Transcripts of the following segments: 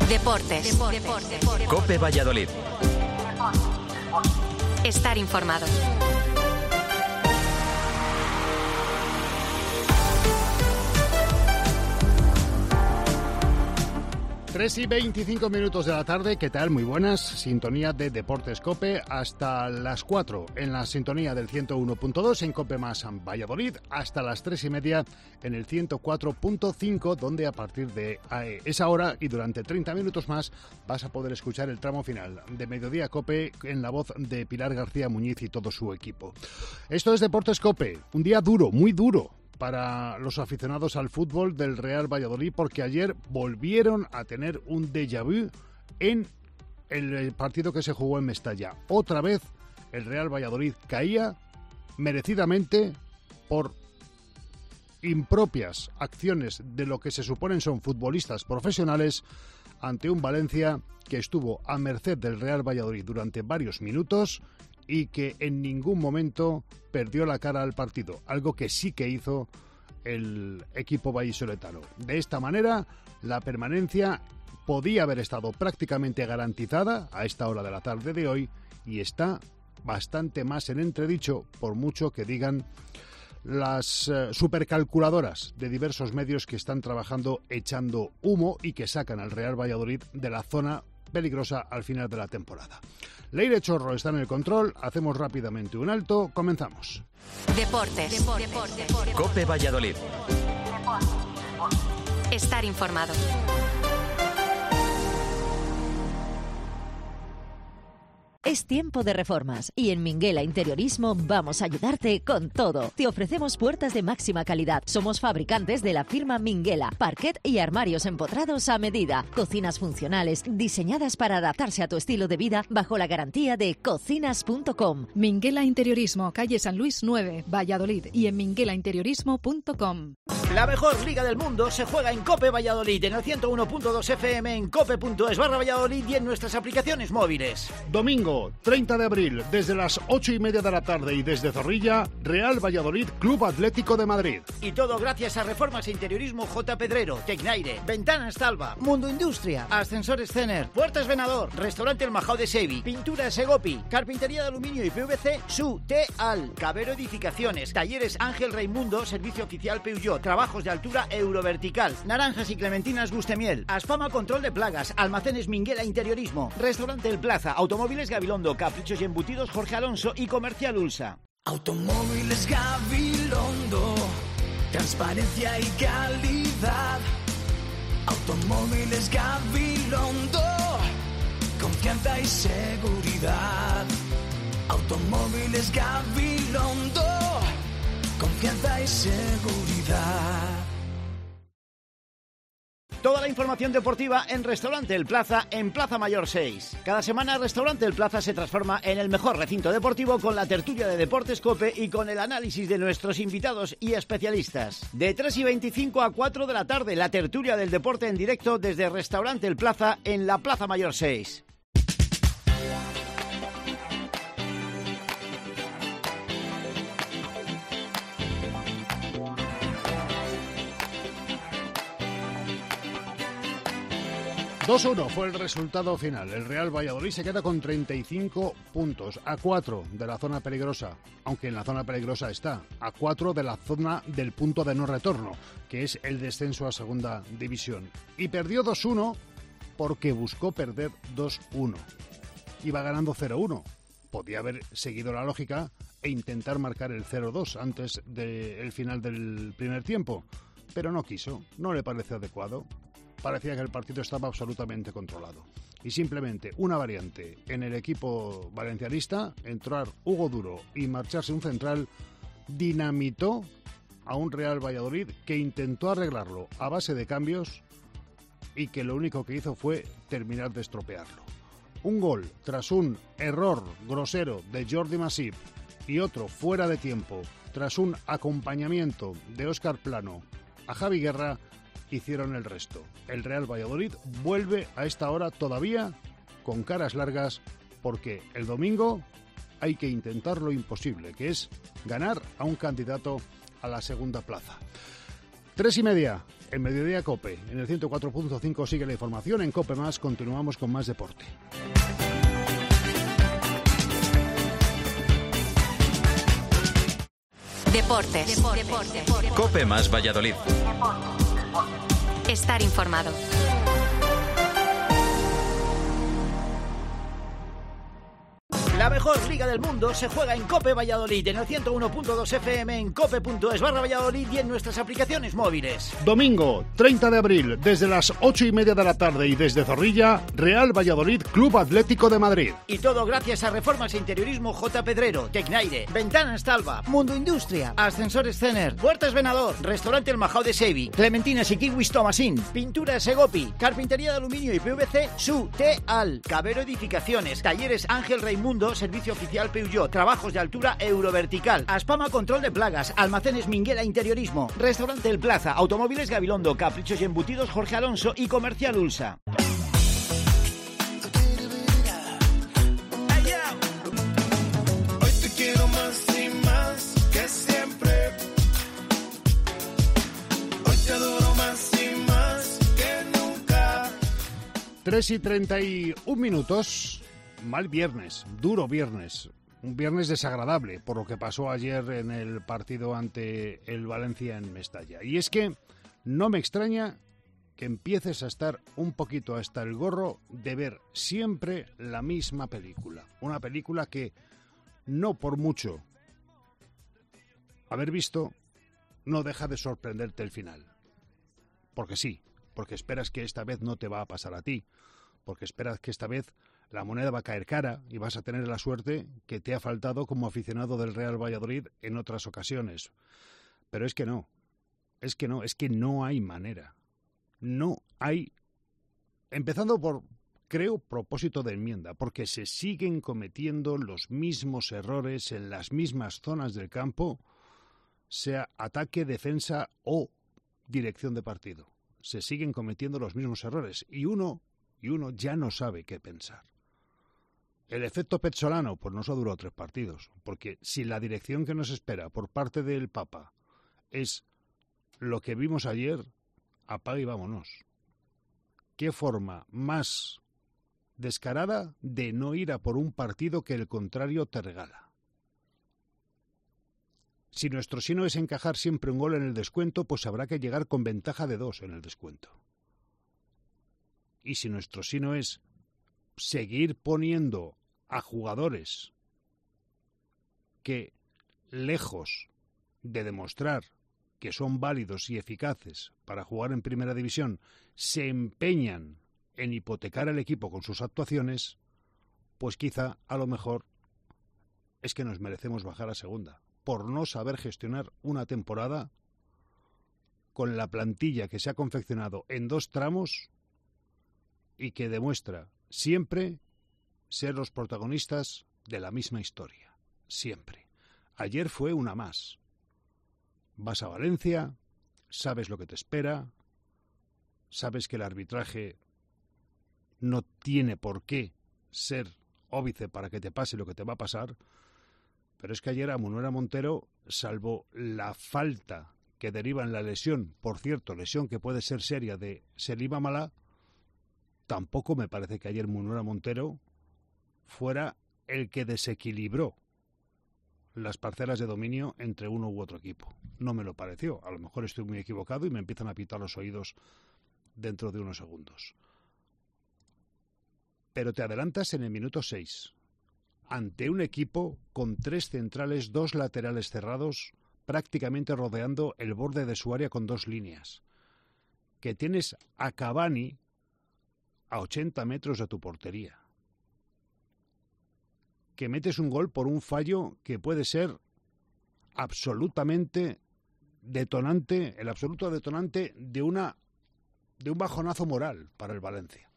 Deportes. COPE Valladolid. Estar informado. Tres y 25 minutos de la tarde, ¿qué tal? Muy buenas, sintonía de Deportes COPE hasta las 4 en la sintonía del 101.2 en COPE más Valladolid, hasta las 3:30 en el 104.5, donde a partir de esa hora y durante 30 minutos más vas a poder escuchar el tramo final de Mediodía COPE en la voz de Pilar García Muñiz y todo su equipo. Esto es Deportes COPE, un día duro, muy duro para los aficionados al fútbol del Real Valladolid, porque ayer volvieron a tener un déjà vu en el partido que se jugó en Mestalla. Otra vez el Real Valladolid caía merecidamente por impropias acciones de lo que se suponen son futbolistas profesionales ante un Valencia que estuvo a merced del Real Valladolid durante varios minutos y que en ningún momento perdió la cara al partido, algo que sí que hizo el equipo vallisoletano. De esta manera, la permanencia podía haber estado prácticamente garantizada a esta hora de la tarde de hoy y está bastante más en entredicho, por mucho que digan las supercalculadoras de diversos medios que están trabajando echando humo y que sacan al Real Valladolid de la zona peligrosa al final de la temporada. Leire Chorro está en el control, hacemos rápidamente un alto, comenzamos. Deportes. COPE Valladolid. Estar informado. Es tiempo de reformas y en Minguela Interiorismo vamos a ayudarte con todo. Te ofrecemos puertas de máxima calidad. Somos fabricantes de la firma Minguela, parquet y armarios empotrados a medida. Cocinas funcionales diseñadas para adaptarse a tu estilo de vida bajo la garantía de cocinas.com. Minguela Interiorismo, calle San Luis 9, Valladolid y en minguelainteriorismo.com. La mejor liga del mundo se juega en COPE Valladolid, en el 101.2 FM, en cope.es/Valladolid y en nuestras aplicaciones móviles. Domingo 30 de abril, desde las 8:30 de la tarde y desde Zorrilla, Real Valladolid Club Atlético de Madrid. Y todo gracias a Reformas e Interiorismo J. Pedrero, Tecnaire, Ventanas Talva, Mundo Industria, Ascensores Cener, Puertas Venador, Restaurante El Majao de Sevi, Pintura Segopi, Carpintería de Aluminio y PVC, Su Teal, Cabero Edificaciones, Talleres Ángel Raimundo, Servicio Oficial Peugeot, Trabajos de Altura Eurovertical, Naranjas y Clementinas Gustemiel, Aspama Control de Plagas, Almacenes Minguela Interiorismo, Restaurante El Plaza, Automóviles Gabilondo, Caprichos y Embutidos Jorge Alonso y Comercial Ulsa. Automóviles Gabilondo, transparencia y calidad. Automóviles Gabilondo, confianza y seguridad. Automóviles Gabilondo, confianza y seguridad. Toda la información deportiva en Restaurante El Plaza, en Plaza Mayor 6. Cada semana Restaurante El Plaza se transforma en el mejor recinto deportivo con la tertulia de Deportes COPE y con el análisis de nuestros invitados y especialistas. De 3:25 a 4 de la tarde, la tertulia del deporte en directo desde Restaurante El Plaza en la Plaza Mayor 6. ...2-1 fue el resultado final. El Real Valladolid se queda con 35 puntos, a 4 de la zona peligrosa, aunque en la zona peligrosa está, a 4 de la zona del punto de no retorno, que es el descenso a segunda división. Y perdió 2-1 porque buscó perder 2-1. Iba ganando 0-1. Podía haber seguido la lógica e intentar marcar el 0-2 antes del final del primer tiempo, pero no quiso, no le pareció adecuado. Parecía que el partido estaba absolutamente controlado. Y simplemente una variante en el equipo valencianista, entrar Hugo Duro y marcharse un central, dinamitó a un Real Valladolid que intentó arreglarlo a base de cambios y que lo único que hizo fue terminar de estropearlo. Un gol tras un error grosero de Jordi Masip y otro fuera de tiempo tras un acompañamiento de Óscar Plano a Javi Guerra hicieron el resto. El Real Valladolid vuelve a esta hora todavía con caras largas porque el domingo hay que intentar lo imposible, que es ganar a un candidato a la segunda plaza. 3:30 en Mediodía Cope. En el 104.5 sigue la información. En Cope Más continuamos con más deporte. Deportes. Cope Más Valladolid. Estar informado. La mejor liga del mundo se juega en Cope Valladolid, en el 101.2 FM, en cope.es/Valladolid y en nuestras aplicaciones móviles. Domingo, 30 de abril, desde las 8:30 de la tarde y desde Zorrilla, Real Valladolid Club Atlético de Madrid. Y todo gracias a Reformas e Interiorismo J. Pedrero, Tecnaire, Ventanas Talva, Mundo Industria, Ascensores Cener, Puertas Venador, Restaurante El Majao de Sevi, Clementinas y Kiwis Tomasín, Pinturas Segopi, Carpintería de Aluminio y PVC, Su Teal, Cabero Edificaciones, Talleres Ángel Raimundo, Servicio Oficial Peugeot, Trabajos de Altura Eurovertical, Aspama Control de Plagas, Almacenes Minguela Interiorismo, Restaurante El Plaza, Automóviles Gabilondo, Caprichos y Embutidos Jorge Alonso y Comercial Ulsa. Hoy te quiero más y más que siempre. Hoy te adoro más y más que nunca. 3:31. Mal viernes, duro viernes, un viernes desagradable por lo que pasó ayer en el partido ante el Valencia en Mestalla. Y es que no me extraña que empieces a estar un poquito hasta el gorro de ver siempre la misma película. Una película que no por mucho haber visto no deja de sorprenderte el final. Porque sí, porque esperas que esta vez no te va a pasar a ti, porque esperas que esta vez la moneda va a caer cara y vas a tener la suerte que te ha faltado como aficionado del Real Valladolid en otras ocasiones. Pero es que no hay manera. No hay, empezando por, creo, propósito de enmienda, porque se siguen cometiendo los mismos errores en las mismas zonas del campo, sea ataque, defensa o dirección de partido. Se siguen cometiendo los mismos errores y uno ya no sabe qué pensar. El efecto Pezzolano, pues nos ha durado 3 partidos, porque si la dirección que nos espera por parte del Papa es lo que vimos ayer, apaga y vámonos. ¿Qué forma más descarada de no ir a por un partido que el contrario te regala? Si nuestro sino es encajar siempre un gol en el descuento, pues habrá que llegar con ventaja de 2 en el descuento. Y si nuestro sino es seguir poniendo a jugadores que, lejos de demostrar que son válidos y eficaces para jugar en primera división, se empeñan en hipotecar al equipo con sus actuaciones, pues quizá, a lo mejor, es que nos merecemos bajar a segunda, por no saber gestionar una temporada con la plantilla que se ha confeccionado en 2 tramos y que demuestra siempre ser los protagonistas de la misma historia. Siempre. Ayer fue una más. Vas a Valencia, sabes lo que te espera, sabes que el arbitraje no tiene por qué ser óbice para que te pase lo que te va a pasar, pero es que ayer a Munuera Montero, salvo la falta que deriva en la lesión, por cierto, lesión que puede ser seria, de Selima Malá, tampoco me parece que ayer Munuera Montero fuera el que desequilibró las parcelas de dominio entre uno u otro equipo. No me lo pareció. A lo mejor estoy muy equivocado y me empiezan a pitar los oídos dentro de unos segundos. Pero te adelantas en el minuto 6, ante un equipo con 3 centrales, 2 laterales cerrados, prácticamente rodeando el borde de su área con 2 líneas. Que tienes a Cavani a 80 metros de tu portería. Que metes un gol por un fallo que puede ser absolutamente detonante, el absoluto detonante de un bajonazo moral para el Valencia.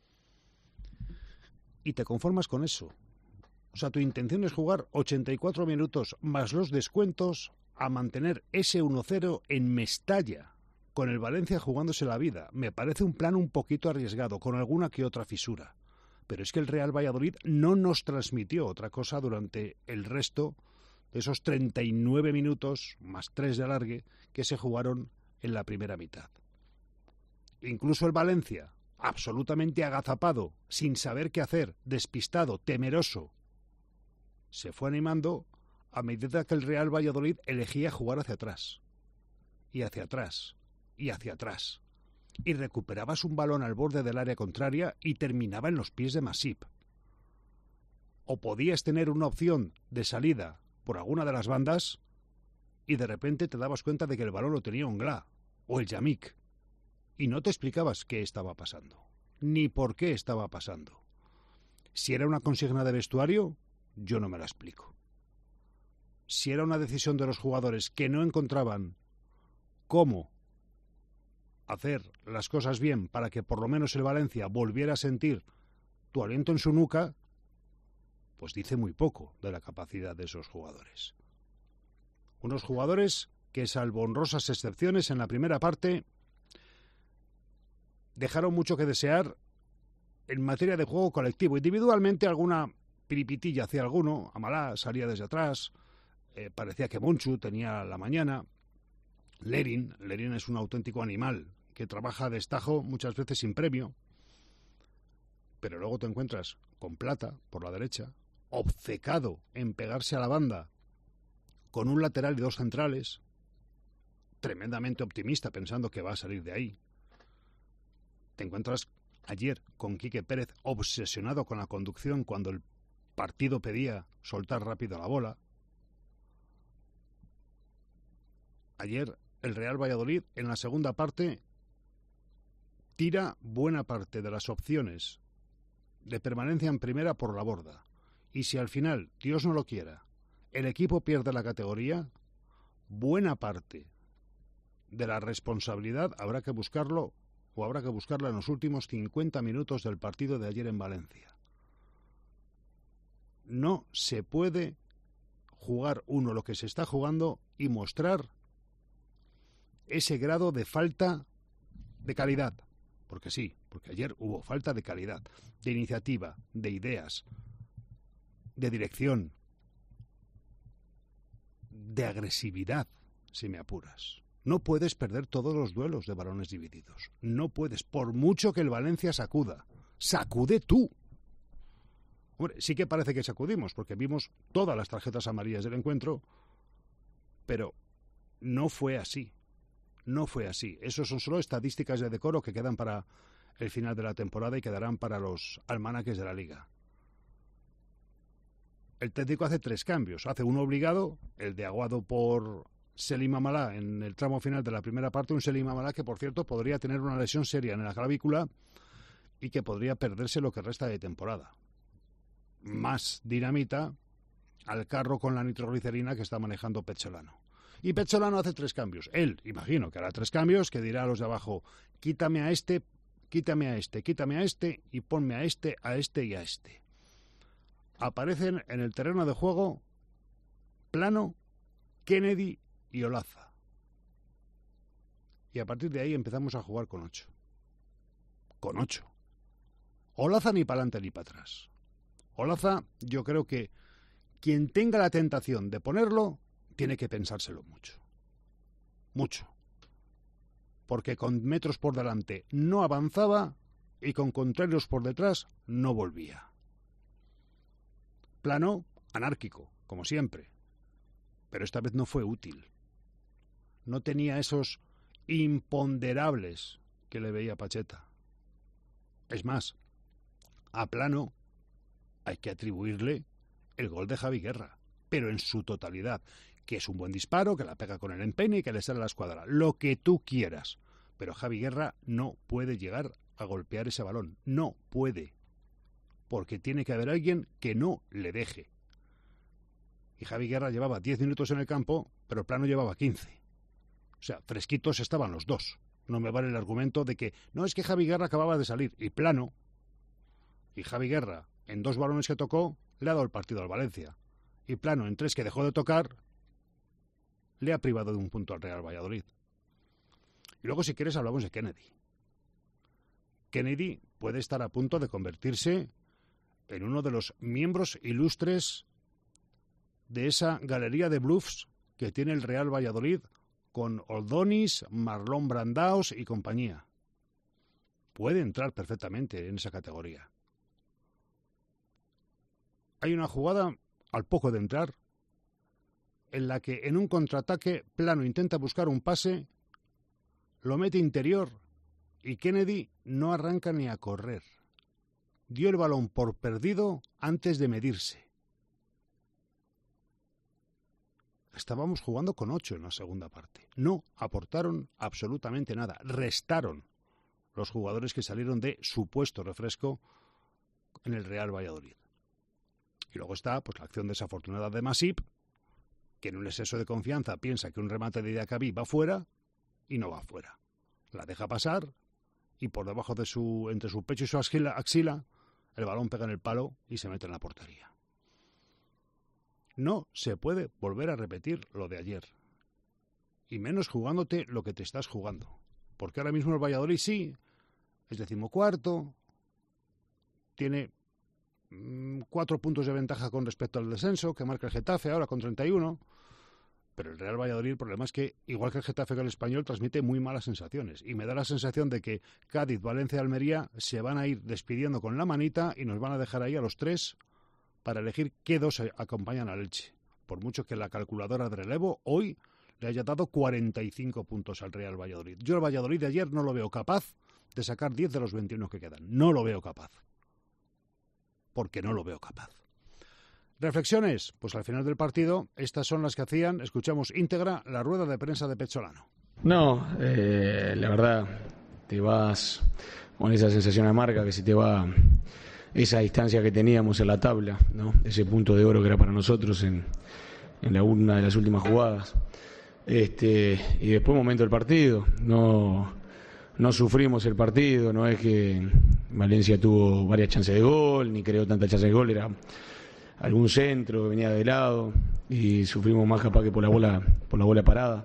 Y te conformas con eso. O sea, tu intención es jugar 84 minutos más los descuentos a mantener ese 1-0 en Mestalla, con el Valencia jugándose la vida. Me parece un plan un poquito arriesgado, con alguna que otra fisura. Pero es que el Real Valladolid no nos transmitió otra cosa durante el resto de esos 39 minutos, más 3 de alargue, que se jugaron en la primera mitad. incluso el Valencia, absolutamente agazapado, sin saber qué hacer, despistado, temeroso, se fue animando a medida que el Real Valladolid elegía jugar hacia atrás, y hacia atrás, y hacia atrás, y recuperabas un balón al borde del área contraria y terminaba en los pies de Masip. O podías tener una opción de salida por alguna de las bandas y de repente te dabas cuenta de que el balón lo tenía Onglá o el Yamik y no te explicabas qué estaba pasando, ni por qué estaba pasando. Si era una consigna de vestuario, yo no me la explico. Si era una decisión de los jugadores que no encontraban cómo hacer las cosas bien para que por lo menos el Valencia volviera a sentir tu aliento en su nuca, pues dice muy poco de la capacidad de esos jugadores. Unos jugadores que, salvo honrosas excepciones en la primera parte, dejaron mucho que desear en materia de juego colectivo. Individualmente alguna piripitilla hacia alguno, Amalá salía desde atrás, parecía que Monchu tenía la mañana, Lerin es un auténtico animal que trabaja a destajo muchas veces sin premio, pero luego te encuentras con Plata por la derecha, obcecado en pegarse a la banda, con un lateral y dos centrales, tremendamente optimista pensando que va a salir de ahí. Te encuentras ayer con Quique Pérez obsesionado con la conducción cuando el partido pedía soltar rápido la bola. Ayer el Real Valladolid en la segunda parte tira buena parte de las opciones de permanencia en primera por la borda. Y si al final, Dios no lo quiera, el equipo pierde la categoría, buena parte de la responsabilidad habrá que buscarla en los últimos 50 minutos del partido de ayer en Valencia. No se puede jugar uno lo que se está jugando y mostrar ese grado de falta de calidad. Porque sí, porque ayer hubo falta de calidad, de iniciativa, de ideas, de dirección, de agresividad, si me apuras. No puedes perder todos los duelos de balones divididos. No puedes, por mucho que el Valencia sacuda. ¡Sacude tú! Hombre, sí que parece que sacudimos, porque vimos todas las tarjetas amarillas del encuentro, pero no fue así. No fue así. Esos son solo estadísticas de decoro que quedan para el final de la temporada y quedarán para los almanaques de la Liga. El técnico hace 3 cambios. Hace uno obligado, el de Aguado por Selim Amalá en el tramo final de la primera parte. Un Selim Amalá que, por cierto, podría tener una lesión seria en la clavícula y que podría perderse lo que resta de temporada. Más dinamita al carro con la nitroglicerina que está manejando Pezzolano. Y Pezzolano hace 3 cambios. Él, imagino que hará 3 cambios, que dirá a los de abajo: quítame a este, quítame a este, quítame a este y ponme a este y a este. Aparecen en el terreno de juego Plano, Kennedy y Olaza. Y a partir de ahí empezamos a jugar con 8. Con 8. Olaza ni para adelante ni para atrás. Olaza, yo creo que quien tenga la tentación de ponerlo tiene que pensárselo mucho. Mucho. Porque con metros por delante no avanzaba y con contrarios por detrás no volvía. Plano, anárquico, como siempre. Pero esta vez no fue útil. No tenía esos imponderables que le veía Pacheta. Es más, a Plano hay que atribuirle el gol de Javi Guerra, pero en su totalidad, que es un buen disparo, que la pega con el empeine y que le sale a la escuadra, lo que tú quieras. Pero Javi Guerra no puede llegar a golpear ese balón, no puede, porque tiene que haber alguien que no le deje. Y Javi Guerra llevaba 10 minutos en el campo, pero Plano llevaba 15. O sea, fresquitos estaban los dos. No me vale el argumento de que no, es que Javi Guerra acababa de salir y Plano, y Javi Guerra en 2 balones que tocó le ha dado el partido al Valencia, y Plano en 3 que dejó de tocar le ha privado de un punto al Real Valladolid. Y luego, si quieres, hablamos de Kennedy. Kennedy puede estar a punto de convertirse en uno de los miembros ilustres de esa galería de bluffs que tiene el Real Valladolid con Oldonis, Marlon Brandaos y compañía. puede entrar perfectamente en esa categoría. Hay una jugada, al poco de entrar, en la que en un contraataque Plano intenta buscar un pase, lo mete interior y Kennedy no arranca ni a correr. Dio el balón por perdido antes de medirse. Estábamos jugando con 8 en la segunda parte. No aportaron absolutamente nada. Restaron los jugadores que salieron de supuesto refresco en el Real Valladolid. Y luego está pues la acción desafortunada de Masip, que en un exceso de confianza piensa que un remate de Diacabí va fuera y no va fuera. La deja pasar y por debajo de entre su pecho y su axila, el balón pega en el palo y se mete en la portería. No se puede volver a repetir lo de ayer. Y menos jugándote lo que te estás jugando. Porque ahora mismo el Valladolid sí, es 14º, tiene 4 puntos de ventaja con respecto al descenso, que marca el Getafe ahora con 31. Pero el Real Valladolid, el problema es que, igual que el Getafe que el Español, transmite muy malas sensaciones. Y me da la sensación de que Cádiz, Valencia y Almería se van a ir despidiendo con la manita y nos van a dejar ahí a los 3 para elegir qué 2 acompañan al Elche. Por mucho que la calculadora de relevo hoy le haya dado 45 puntos al Real Valladolid. Yo el Valladolid de ayer no lo veo capaz de sacar 10 de los 21 que quedan. No lo veo capaz. Porque no lo veo capaz. ¿Reflexiones? Pues al final del partido, estas son las que hacían, escuchamos íntegra, la rueda de prensa de Pezzolano. No, la verdad, te vas con esa sensación amarga que se te va esa distancia que teníamos en la tabla, ¿no? Ese punto de oro que era para nosotros en una de las últimas jugadas. Y después momento del partido, no sufrimos el partido, no es que Valencia tuvo varias chances de gol, ni creó tantas chances de gol, era algún centro que venía de lado y sufrimos más capaz que por la bola parada.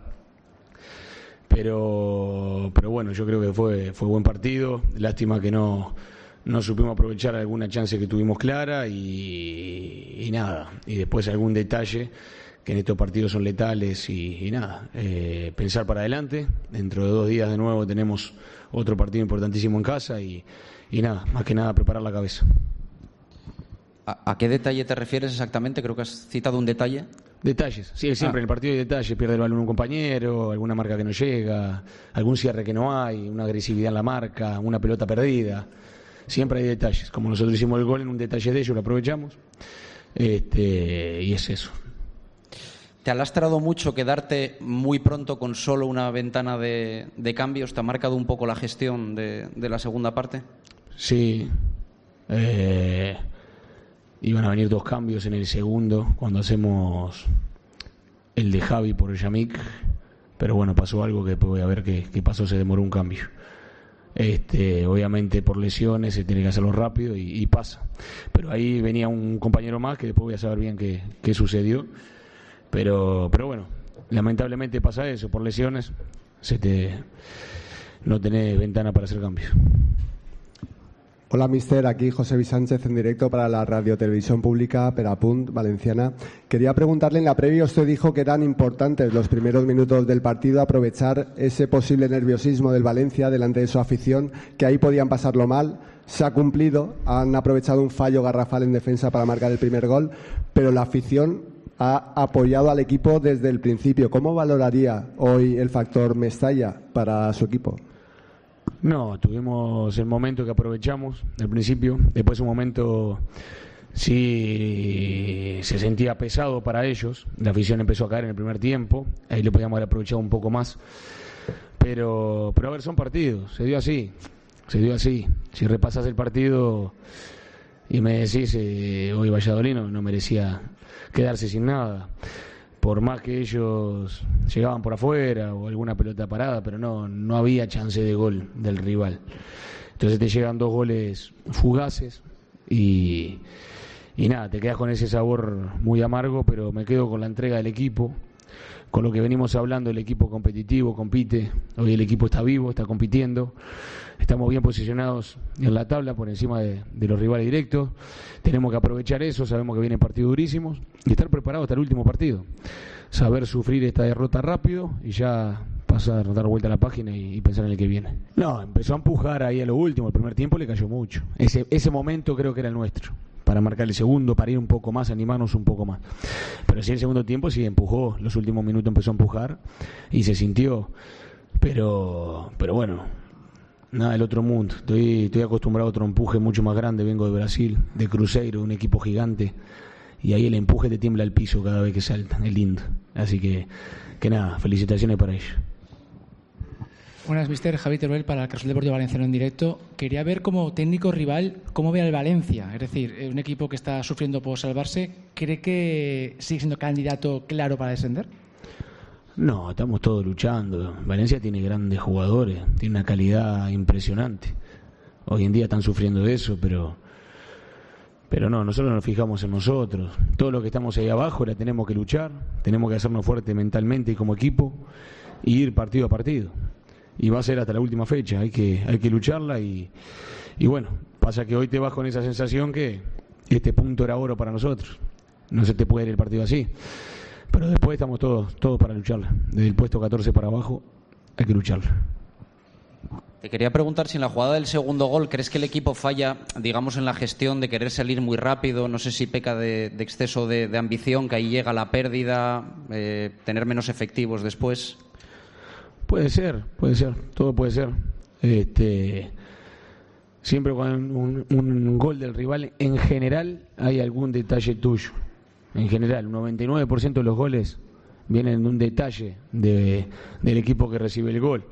Pero bueno, yo creo que fue buen partido. Lástima que no supimos aprovechar alguna chance que tuvimos clara y nada. Y después algún detalle que en estos partidos son letales y nada. Pensar para adelante. Dentro de 2 días de nuevo tenemos otro partido importantísimo en casa y nada, más que nada preparar la cabeza. ¿A qué detalle te refieres exactamente? Creo que has citado un detalle. Detalles, sí, siempre en el partido hay detalles, pierde el balón un compañero, alguna marca que no llega, algún cierre que no hay, una agresividad en la marca, una pelota perdida. Siempre hay detalles, como nosotros hicimos el gol en un detalle de ellos, lo aprovechamos, y es eso. ¿Te ha lastrado mucho quedarte muy pronto con solo una ventana de cambios? ¿Te ha marcado un poco la gestión de la segunda parte? Sí. Iban a venir 2 cambios en el segundo, cuando hacemos el de Javi por Yamik, pero bueno, pasó algo que después voy a ver qué pasó, se demoró un cambio. Obviamente por lesiones se tiene que hacerlo rápido y pasa. Pero ahí venía un compañero más que después voy a saber bien qué sucedió. Pero bueno, lamentablemente pasa eso, por lesiones no tenés ventana para hacer cambios. Hola, mister. Aquí José Luis Sánchez en directo para la radiotelevisión pública Perapunt Valenciana. Quería preguntarle, en la previa usted dijo que eran importantes los primeros minutos del partido, aprovechar ese posible nerviosismo del Valencia delante de su afición, que ahí podían pasarlo mal. Se ha cumplido, han aprovechado un fallo garrafal en defensa para marcar el primer gol, pero la afición ha apoyado al equipo desde el principio. ¿Cómo valoraría hoy el factor Mestalla para su equipo? No, tuvimos el momento que aprovechamos del principio, después un momento sí se sentía pesado para ellos, la afición empezó a caer en el primer tiempo, ahí lo podíamos haber aprovechado un poco más, pero a ver, son partidos, se dio así, si repasas el partido y me decís hoy Valladolid no merecía quedarse sin nada. Por más que ellos llegaban por afuera o alguna pelota parada, pero no había chance de gol del rival. Entonces te llegan 2 goles fugaces y nada, te quedas con ese sabor muy amargo, pero me quedo con la entrega del equipo, con lo que venimos hablando, el equipo competitivo, compite, hoy el equipo está vivo, está compitiendo, estamos bien posicionados en la tabla por encima de los rivales directos, tenemos que aprovechar eso, sabemos que vienen partidos durísimos y estar preparados hasta el último partido, saber sufrir esta derrota rápido y ya pasar, dar vuelta a la página y pensar en el que viene. No, empezó a empujar ahí a lo último, el primer tiempo le cayó mucho. Ese momento creo que era el nuestro, para marcar el segundo, para ir un poco más, animarnos un poco más. Pero sí, el segundo tiempo sí empujó, los últimos minutos empezó a empujar y se sintió, pero bueno, nada del otro mundo. Estoy acostumbrado a otro empuje mucho más grande, vengo de Brasil, de Cruzeiro, un equipo gigante, y ahí el empuje te tiembla el piso cada vez que salta, es lindo. Así que nada, felicitaciones para ellos. Buenas, mister. Javi Teruel para el Caso Deportivo Valenciano en directo. Quería ver como técnico rival cómo ve al Valencia. Es decir, un equipo que está sufriendo por salvarse. ¿Cree que sigue siendo candidato claro para descender? No, estamos todos luchando. Valencia tiene grandes jugadores, tiene una calidad impresionante. Hoy en día están sufriendo de eso, pero no, nosotros nos fijamos en nosotros. Todo lo que estamos ahí abajo la tenemos que luchar, tenemos que hacernos fuertes mentalmente y como equipo y ir partido a partido. Y va a ser hasta la última fecha, hay que lucharla y bueno, pasa que hoy te vas con esa sensación que este punto era oro para nosotros. No se te puede ir el partido así. Pero después estamos todos para lucharla. Desde el puesto 14 para abajo hay que lucharla. Te quería preguntar si en la jugada del segundo gol crees que el equipo falla, digamos, en la gestión de querer salir muy rápido, no sé si peca de exceso de ambición, que ahí llega la pérdida, tener menos efectivos después. Puede ser, todo puede ser. Siempre con un gol del rival, en general hay algún detalle tuyo. En general, un 99% de los goles vienen de un detalle del equipo que recibe el gol.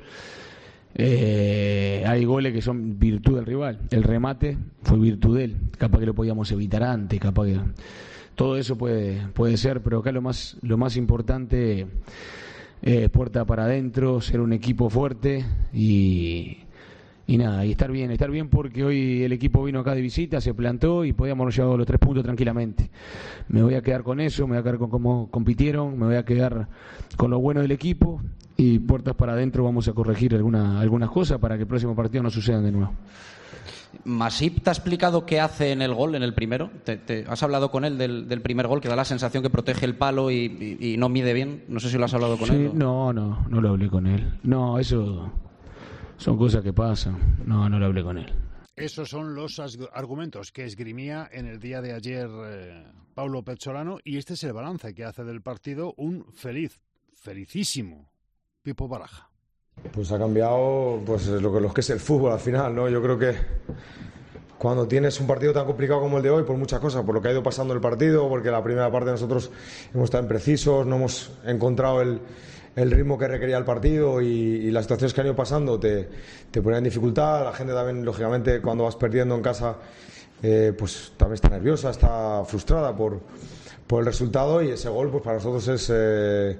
Hay goles que son virtud del rival. El remate fue virtud de él. Capaz que lo podíamos evitar antes, capaz que todo eso puede ser, pero acá lo más importante es puerta para adentro, ser un equipo fuerte y nada, y estar bien porque hoy el equipo vino acá de visita, se plantó y podíamos haber llevado los 3 puntos tranquilamente. Me voy a quedar con eso, me voy a quedar con cómo compitieron, me voy a quedar con lo bueno del equipo y puertas para adentro vamos a corregir algunas cosas para que el próximo partido no sucedan de nuevo. Masip, ¿te ha explicado qué hace en el gol, en el primero? ¿Has hablado con él del primer gol, que da la sensación que protege el palo y no mide bien? No sé si lo has hablado con él. No lo hablé con él. No, eso son cosas que pasan. No lo hablé con él. Esos son los argumentos que esgrimía en el día de ayer Paulo Pezzolano, y este es el balance que hace del partido un felicísimo Pipo Baraja. Pues ha cambiado pues lo que es el fútbol al final, ¿no? Yo creo que cuando tienes un partido tan complicado como el de hoy, por muchas cosas, por lo que ha ido pasando el partido, porque la primera parte nosotros hemos estado imprecisos, no hemos encontrado el ritmo que requería el partido y las situaciones que han ido pasando te ponen en dificultad. La gente también, lógicamente, cuando vas perdiendo en casa, pues también está nerviosa, está frustrada por el resultado, y ese gol pues para nosotros es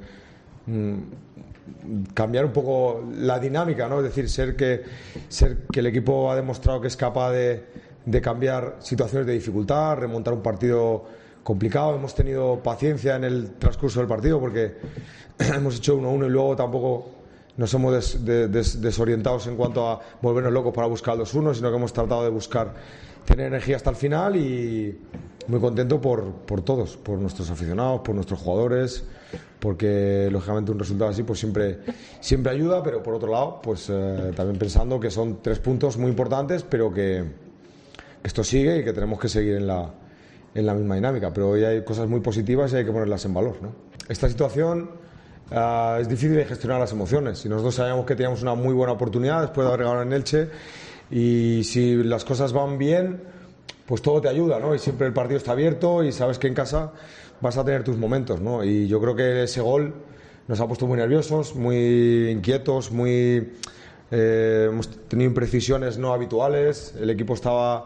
cambiar un poco la dinámica, ¿no? Es decir, ser que el equipo ha demostrado que es capaz de cambiar situaciones de dificultad, remontar un partido complicado. Hemos tenido paciencia en el transcurso del partido porque hemos hecho 1-1 y luego tampoco nos hemos desorientados en cuanto a volvernos locos para buscar el 2-1, sino que hemos tratado de tener energía hasta el final, y muy contento por todos, por nuestros aficionados, por nuestros jugadores, porque lógicamente un resultado así pues siempre ayuda, pero por otro lado pues también pensando que son 3 puntos muy importantes, pero que esto sigue y que tenemos que seguir en la misma dinámica. Pero hoy hay cosas muy positivas y hay que ponerlas en valor, ¿no? Esta situación es difícil de gestionar las emociones, y nosotros sabíamos que teníamos una muy buena oportunidad después de haber ganado en Elche, y si las cosas van bien pues todo te ayuda, ¿no? Y siempre el partido está abierto y sabes que en casa vas a tener tus momentos, ¿no? Y yo creo que ese gol nos ha puesto muy nerviosos, muy inquietos, hemos tenido imprecisiones no habituales. El equipo estaba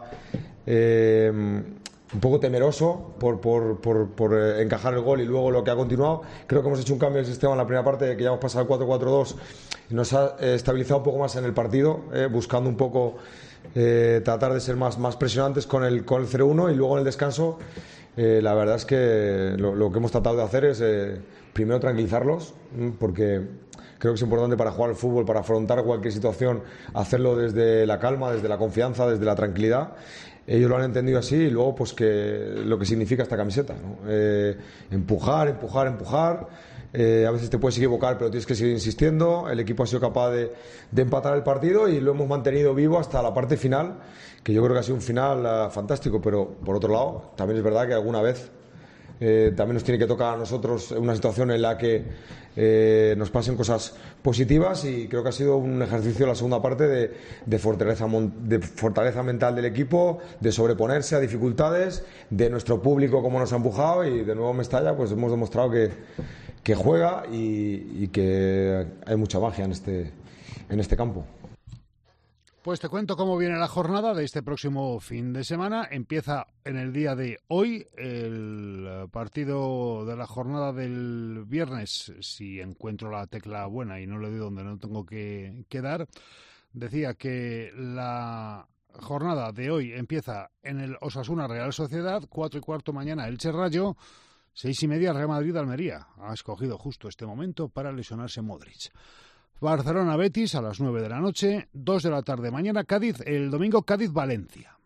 un poco temeroso por encajar el gol y luego lo que ha continuado. Creo que hemos hecho un cambio de sistema en la primera parte, que ya hemos pasado al 4-4-2 y nos ha estabilizado un poco más en el partido, buscando un poco tratar de ser más presionantes con el 0-1, y luego en el descanso la verdad es que lo que hemos tratado de hacer es primero tranquilizarlos, porque creo que es importante para jugar al fútbol, para afrontar cualquier situación, hacerlo desde la calma, desde la confianza, desde la tranquilidad. Ellos lo han entendido así, y luego pues que lo que significa esta camiseta, ¿no? Empujar, A veces te puedes equivocar, pero tienes que seguir insistiendo. El equipo ha sido capaz de empatar el partido y lo hemos mantenido vivo hasta la parte final, que yo creo que ha sido un final fantástico. Pero por otro lado, también es verdad que alguna vez también nos tiene que tocar a nosotros una situación en la que nos pasen cosas positivas, y creo que ha sido un ejercicio la segunda parte de fortaleza mental del equipo, de sobreponerse a dificultades, de nuestro público cómo nos ha empujado, y de nuevo en Mestalla pues hemos demostrado que juega y que hay mucha magia en este campo. Pues te cuento cómo viene la jornada de este próximo fin de semana. Empieza en el día de hoy el partido de la jornada del viernes, si encuentro la tecla buena y no le doy donde no tengo que dar. Decía que la jornada de hoy empieza en el Osasuna Real Sociedad, 4:15 mañana Elche Rayo, 6:30 Real Madrid Almería. Ha escogido justo este momento para lesionarse Modric. Barcelona Betis a las 9 de la noche, 2 de la tarde mañana Cádiz, el domingo Cádiz Valencia.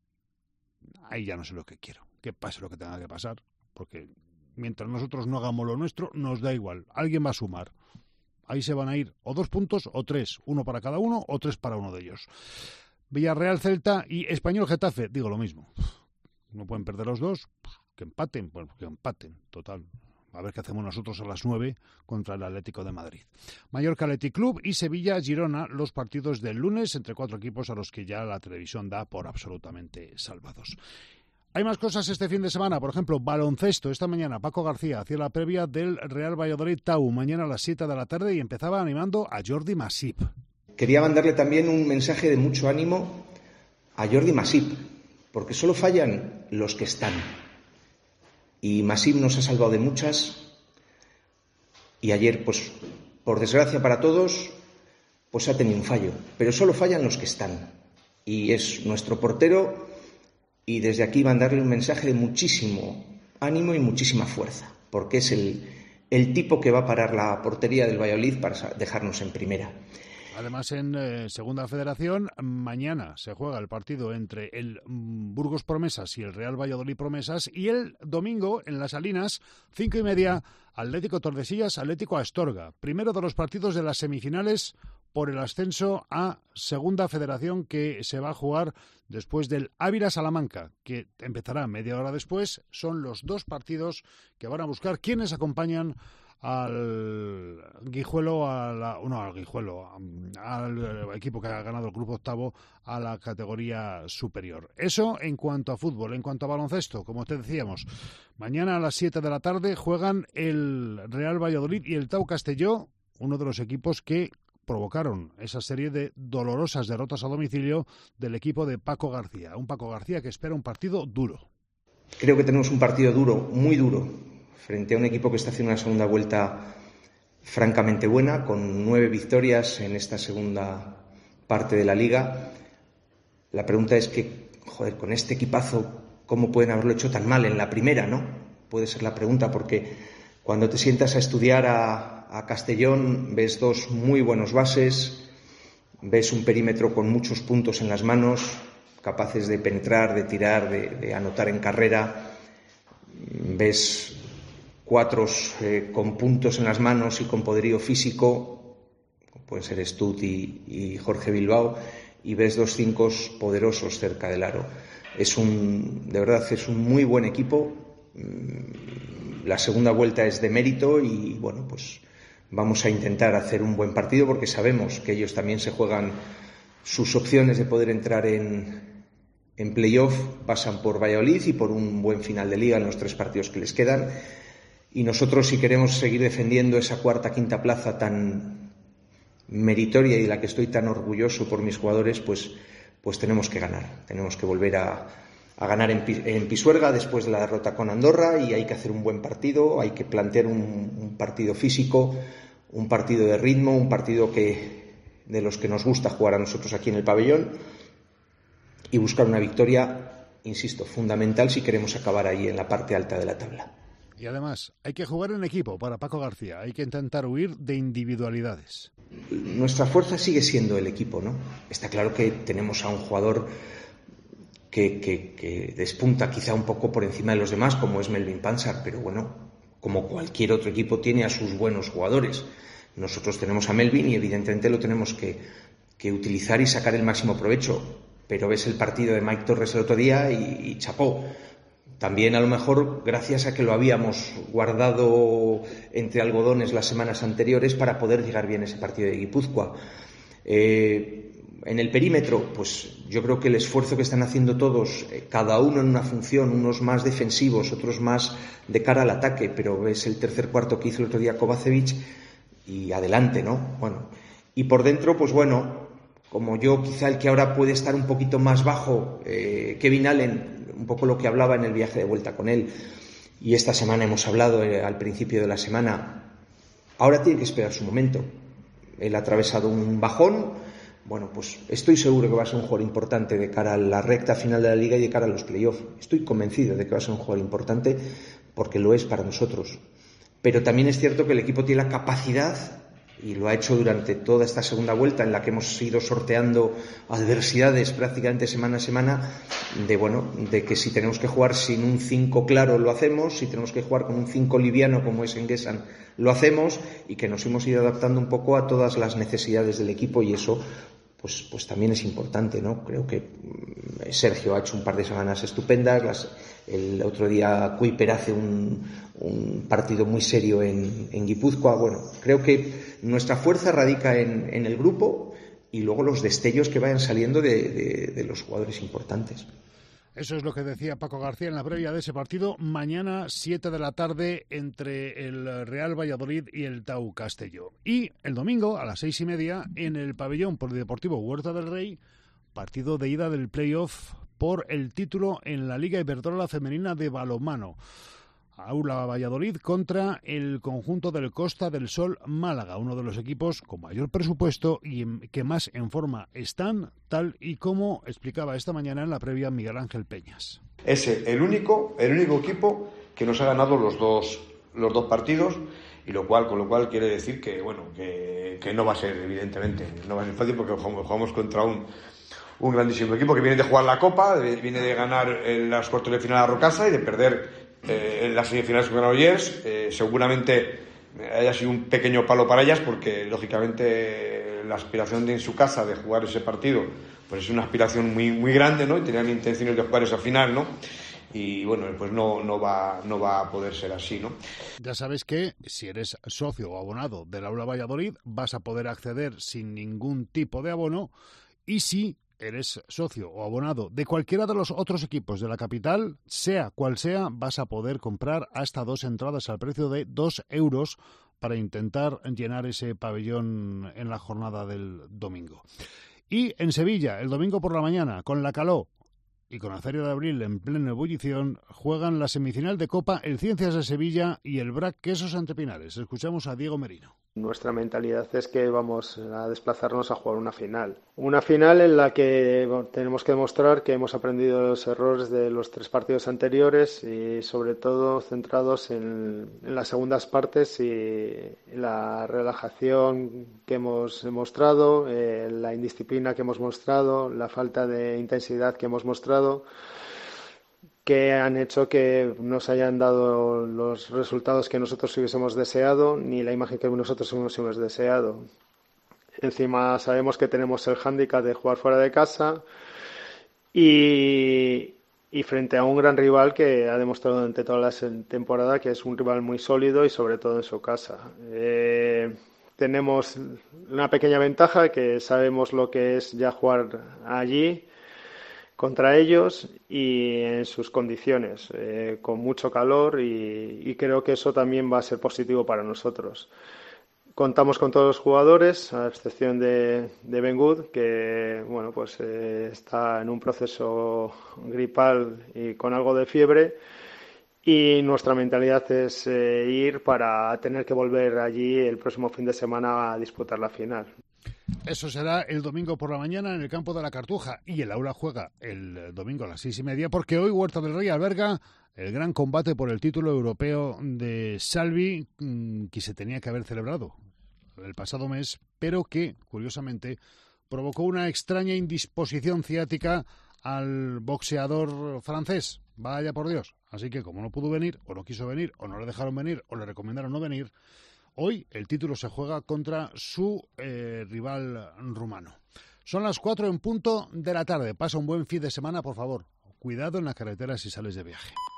Ahí ya no sé lo que quiero, que pase lo que tenga que pasar, porque mientras nosotros no hagamos lo nuestro, nos da igual, alguien va a sumar. Ahí se van a ir o 2 puntos o 3, 1 para cada uno o 3 para uno de ellos. Villarreal Celta y Español Getafe, digo lo mismo. No pueden perder los dos, que empaten, pues que empaten, total. A ver qué hacemos nosotros a las 9 contra el Atlético de Madrid. Mallorca Athletic Club y Sevilla Girona, los partidos del lunes entre 4 equipos a los que ya la televisión da por absolutamente salvados. Hay más cosas este fin de semana, por ejemplo, baloncesto. Esta mañana Paco García hacía la previa del Real Valladolid Tau, mañana a las 7 de la tarde, y empezaba animando a Jordi Masip. Quería mandarle también un mensaje de mucho ánimo a Jordi Masip, porque solo fallan los que están. Y Masip nos ha salvado de muchas, y ayer, pues, por desgracia para todos, pues ha tenido un fallo. Pero solo fallan los que están. Y es nuestro portero, y desde aquí mandarle un mensaje de muchísimo ánimo y muchísima fuerza, porque es el tipo que va a parar la portería del Valladolid para dejarnos en primera. Además, en Segunda Federación, mañana se juega el partido entre el Burgos Promesas y el Real Valladolid Promesas, y el domingo, en Las Salinas, 5:30, Atlético Tordesillas, Atlético Astorga. Primero de los partidos de las semifinales por el ascenso a Segunda Federación, que se va a jugar después del Ávila-Salamanca, que empezará media hora después. Son los 2 partidos que van a buscar quienes acompañan al Guijuelo, al equipo que ha ganado el grupo octavo a la categoría superior. Eso en cuanto a fútbol. En cuanto a baloncesto, como te decíamos, mañana a las 7 de la tarde juegan el Real Valladolid y el Tau Castelló, uno de los equipos que provocaron esa serie de dolorosas derrotas a domicilio del equipo de Paco García. Un Paco García que espera un partido duro. Creo que tenemos un partido duro, muy duro, frente a un equipo que está haciendo una segunda vuelta francamente buena, con 9 victorias en esta segunda parte de la Liga. La pregunta es que, con este equipazo, ¿cómo pueden haberlo hecho tan mal en la primera, no? Puede ser la pregunta, porque cuando te sientas a estudiar a Castellón, ves 2 muy buenos bases, ves un perímetro con muchos puntos en las manos, capaces de penetrar, de tirar, de anotar en carrera, ves 4 con puntos en las manos y con poderío físico, pueden ser Stut y Jorge Bilbao, y ves 2 5 poderosos cerca del aro. De verdad, es un muy buen equipo. La segunda vuelta es de mérito y, bueno, pues vamos a intentar hacer un buen partido, porque sabemos que ellos también se juegan sus opciones de poder entrar en playoff, pasan por Valladolid y por un buen final de liga en los 3 partidos que les quedan. Y nosotros, si queremos seguir defendiendo esa 4ª, 5ª plaza tan meritoria y de la que estoy tan orgulloso por mis jugadores, pues tenemos que ganar. Tenemos que volver a ganar en Pisuerga después de la derrota con Andorra, y hay que hacer un buen partido, hay que plantear un partido físico, un partido de ritmo, un partido de los que nos gusta jugar a nosotros aquí en el pabellón, y buscar una victoria, insisto, fundamental si queremos acabar ahí en la parte alta de la tabla. Y además, hay que jugar en equipo para Paco García, hay que intentar huir de individualidades. Nuestra fuerza sigue siendo el equipo, ¿no? Está claro que tenemos a un jugador que despunta quizá un poco por encima de los demás, como es Melvin Pansar, pero bueno, como cualquier otro equipo tiene a sus buenos jugadores. Nosotros tenemos a Melvin y evidentemente lo tenemos que utilizar y sacar el máximo provecho. Pero ves el partido de Mike Torres el otro día y chapó. También a lo mejor gracias a que lo habíamos guardado entre algodones las semanas anteriores para poder llegar bien a ese partido de Guipúzcoa. En el perímetro, pues yo creo que el esfuerzo que están haciendo todos, cada uno en una función, unos más defensivos, otros más de cara al ataque, pero ves el tercer cuarto que hizo el otro día Kovacevic y adelante, ¿no? Bueno, y por dentro, pues bueno, como yo quizá el que ahora puede estar un poquito más bajo, Kevin Allen, un poco lo que hablaba en el viaje de vuelta con él, y esta semana hemos hablado al principio de la semana, ahora tiene que esperar su momento. Él ha atravesado un bajón, bueno, pues estoy seguro que va a ser un jugador importante de cara a la recta final de la Liga y de cara a los playoffs. Estoy convencido de que va a ser un jugador importante porque lo es para nosotros. Pero también es cierto que el equipo tiene la capacidad, y lo ha hecho durante toda esta segunda vuelta en la que hemos ido sorteando adversidades prácticamente semana a semana, de que si tenemos que jugar sin un 5 claro lo hacemos, si tenemos que jugar con un 5 liviano como es en Guesan lo hacemos, y que nos hemos ido adaptando un poco a todas las necesidades del equipo, y eso pues también es importante, ¿no? Creo que Sergio ha hecho un par de semanas estupendas, el otro día Kuiper hace un partido muy serio en Guipúzcoa. Bueno, creo que nuestra fuerza radica en el grupo y luego los destellos que vayan saliendo de los jugadores importantes. Eso es lo que decía Paco García en la previa de ese partido. Mañana, 7 de la tarde, entre el Real Valladolid y el Tau Castelló. Y el domingo, a las 6:30, en el pabellón polideportivo Huerta del Rey, partido de ida del playoff por el título en la Liga Iberdrola Femenina de balonmano. Aula Valladolid contra el conjunto del Costa del Sol Málaga, uno de los equipos con mayor presupuesto y que más en forma están, tal y como explicaba esta mañana en la previa Miguel Ángel Peñas. Es el único equipo que nos ha ganado los dos partidos, y con lo cual quiere decir que no va a ser, evidentemente, no va a ser fácil, porque jugamos contra un grandísimo equipo que viene de jugar la Copa, viene de ganar las cuartos de final a Rocasa y de perder en las semifinales con Granollers. Seguramente haya sido un pequeño palo para ellas, porque lógicamente la aspiración en su casa de jugar ese partido pues es una aspiración muy, muy grande, ¿no? Y tenían intenciones de jugar esa final, ¿no? Y bueno, pues no va a poder ser así, ¿no? Ya sabes que si eres socio o abonado del Aula Valladolid vas a poder acceder sin ningún tipo de abono, y si eres socio o abonado de cualquiera de los otros equipos de la capital, sea cual sea, vas a poder comprar hasta 2 entradas al precio de 2 euros para intentar llenar ese pabellón en la jornada del domingo. Y en Sevilla, el domingo por la mañana, con la Caló y con la Feria de Abril en plena ebullición, juegan la semifinal de Copa el Ciencias de Sevilla y el BRAC Quesos Antepinares. Escuchamos a Diego Merino. Nuestra mentalidad es que vamos a desplazarnos a jugar una final en la que tenemos que demostrar que hemos aprendido los errores de los 3 partidos anteriores, y sobre todo centrados en las segundas partes y la relajación que hemos mostrado, la indisciplina que hemos mostrado, la falta de intensidad que hemos mostrado, que han hecho que nos hayan dado los resultados que nosotros hubiésemos deseado, ni la imagen que nosotros hubiésemos deseado. Encima sabemos que tenemos el hándicap de jugar fuera de casa y frente a un gran rival que ha demostrado durante toda la temporada que es un rival muy sólido, y sobre todo en su casa. Tenemos una pequeña ventaja, que sabemos lo que es ya jugar allí contra ellos y en sus condiciones, con mucho calor, y creo que eso también va a ser positivo para nosotros. Contamos con todos los jugadores, a excepción de Ben Good, que está en un proceso gripal y con algo de fiebre, y nuestra mentalidad es ir para tener que volver allí el próximo fin de semana a disputar la final. Eso será el domingo por la mañana en el campo de la Cartuja, y el Aula juega el domingo a las 6:30, porque hoy Huerta del Rey alberga el gran combate por el título europeo de Salvi, que se tenía que haber celebrado el pasado mes, pero que, curiosamente, provocó una extraña indisposición ciática al boxeador francés. Vaya por Dios. Así que como no pudo venir, o no quiso venir, o no le dejaron venir, o le recomendaron no venir, hoy el título se juega contra su rival rumano. Son las 4 en punto de la tarde. Pasa un buen fin de semana, por favor. Cuidado en las carreteras si sales de viaje.